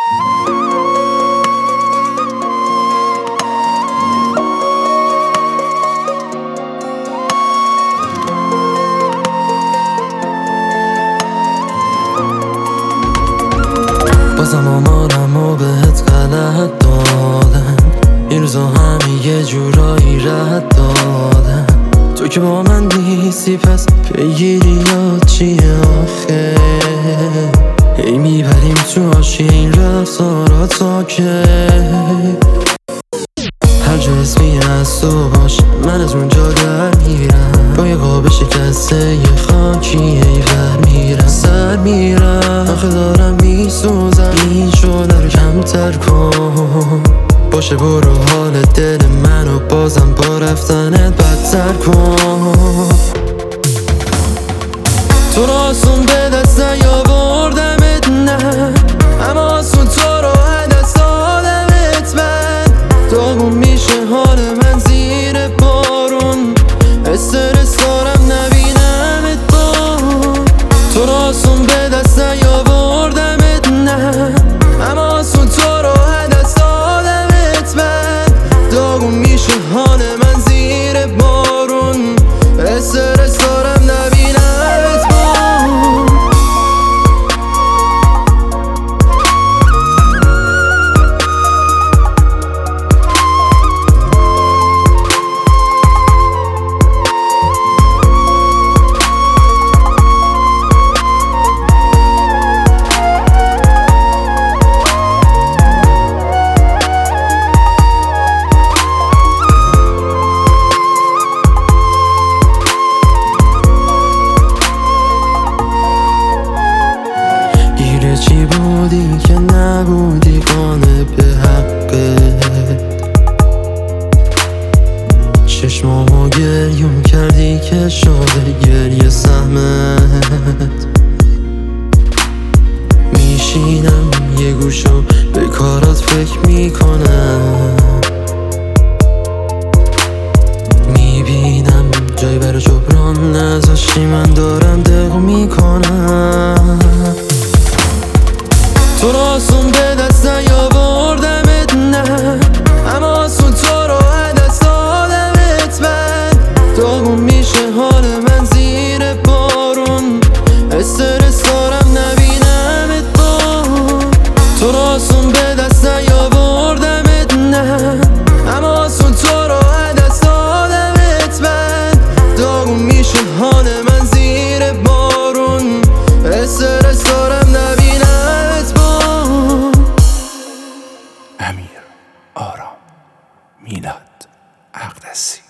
بازم آمارم و بهت غلط دادم، این روزا همه یه جورایی رد دادم. تو که با من نیستی پس پیگیریات چیه آخه؟ هی میبریم تو آشی این رفتارات که هر جا اسمی از تو باشه من از اونجا در میرم، با یه قاب شکسته یه خاکی ایور میرم سر میرم. آخه دارم میسوزم، این شده رو کمتر کن. باشه برو حال دل منو بازم با رفتنت بدتر کن. تو رو آسون به دست نیاوردمت نه، اما آسون تو رو دست دادمت من. داغون میشه حال من زیر بارون، استرس دارم نبینمت بارون. تو رو آسون به دست نیاوردمت نه، اما آسون تو رو دست دادمت من. داغون میشه حال من زیر بارون، استرس دارم نبینمت بارون. چی بودی که نبودی قانع به حقت؟ چشمامو گریون کردی که شده گریه سهمت. میشینم یه گوشو به کارات فکر میکنم، میبینم جای برای جبران نذاشتی، من دارم دق میکنم. تو رو آسون به دست نیاوردمت نه، اما آسون تو رو دست دادمت من. داغون میشه حال من زیر بارون، استرس دارم نبینمت بارون. تو رو آسون به دست نیاوردمت نه، اما آسون تو رو دست دادمت من. داغون میشه حال من زیر بارون، استرس دارم نبینمت بارون. امیر آرام، میلاد اقدسی.